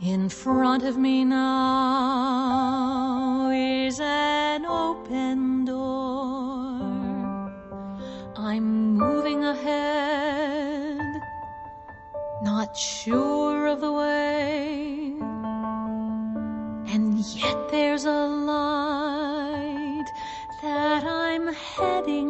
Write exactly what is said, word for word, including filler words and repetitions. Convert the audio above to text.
In front of me now is an open door. I'm moving ahead, not sure of the way, and yet there's a light that I'm heading